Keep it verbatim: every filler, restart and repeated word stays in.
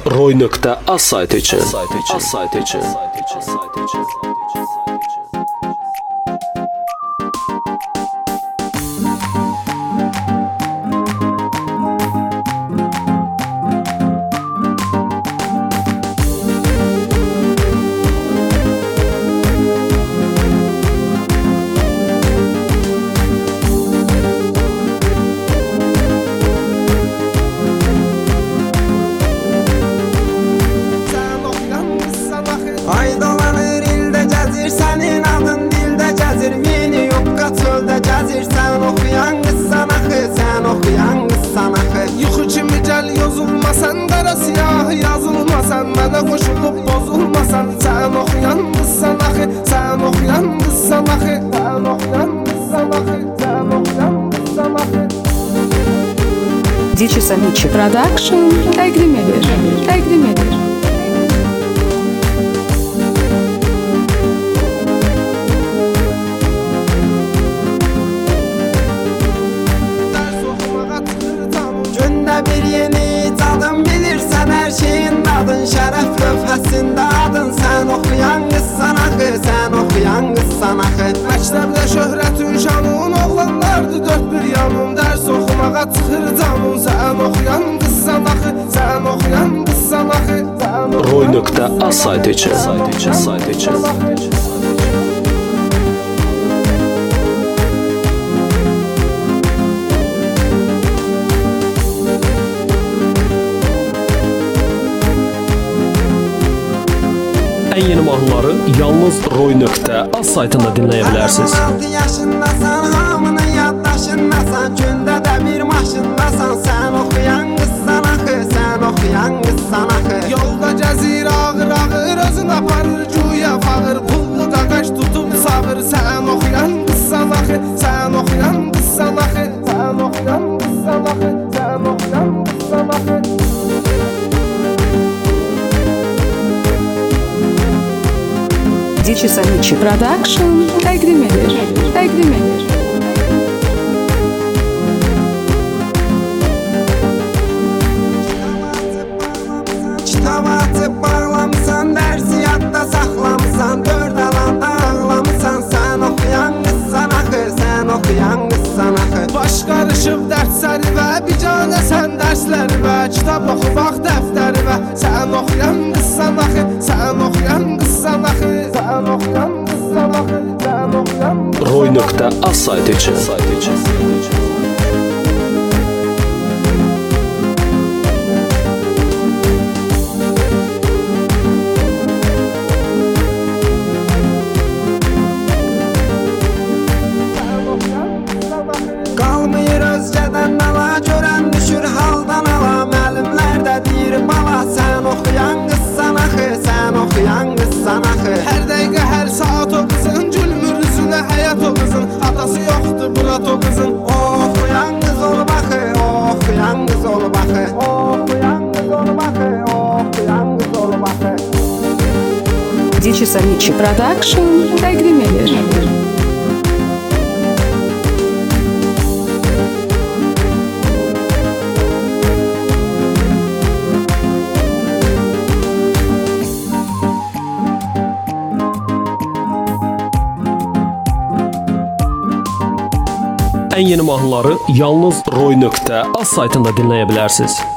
roy.az saytı için. Az saytı için. Ay dolanır ildə gəzir, sənin adın dildə gəzir. Mini yokka çöldə gəzir, sən oxuyan qıssan axı, sən oxuyan qıssan axı. Yuxu kimi gəl yozulmasan, qara siyah yazılmasan, mənə qoşulub bozulmasan. Sən oxuyan qıssan axı, sən oxuyan qıssan axı, sən oxuyan qıssan axı, sən oxuyan qıssan axı. Дичи Самичи Продакшн təqdim edir, təqdim edir. Gündə bir yeni cadım bilirsən, hər şeyin adın, şərəf lövhəsində adın. Sən oxuyan qıssan axı, sən oxuyan qıssan axı. Məktəbdə şöhrətin şanın, oğlanlardı dörd bir yanın. Dərs oxumağa çıxır canın, sən oxuyan qıssan axı, sən oxuyan qıssan axı. roy.az saytı için. Saytı için. En yeni mahnıları yalnız roy.az saytında dinləyə bilərsiniz. on altı yaşındasan, hamının yaddaşındasan, gündə də bir maşındasan. Sən oxuyan qıssan axı, sən oxuyan qıssan axı. Yolda gəzir ağır ağır, özün aparır güya fağır. Pullu qaqaş tutub sağır, sən oxuyan qıssan axı, sən oxuyan qıssan axı, sən oxuyan qıssan axı, sən oxuyan qıssan axı. Дичи Самичи Продакшн təqdim edir, təqdim edir. Kitab açıb bağlamısan, dərsi yadda saxlamısan. Dörd alanda ağlamısan, sən oxuyan qıssan axı, sən oxuyan qıssan axı. Baş qarışıb dərsləri və bicanə sən dərsləri və kitab oxumaq dəftəri və sən oxuyan qıssan axı, sən oxuyan qıssan axı, sən oxuyan qıssan axı, sən oxuyan roy.az saytı için. Qalmayır özgədən nala, görən düşür haldan ala. Müəllimlər də deyir bala, sən oxuyan qıssan axı, sən oxuyan qıssan axı. Hər dəqiqə, hər saat o qızın gülmür üzünə həyat o qızın. Atası yoxdur Murat o qızın. Oxuyan qız olub axı, oxuyan qız olub axı. Oxuyan qız olub axı, oxuyan qız olub axı. Дичи Самичи Продакшн təqdim edir. En yeni mahnıları yalnız roy.az saytında dinləyə bilərsiniz.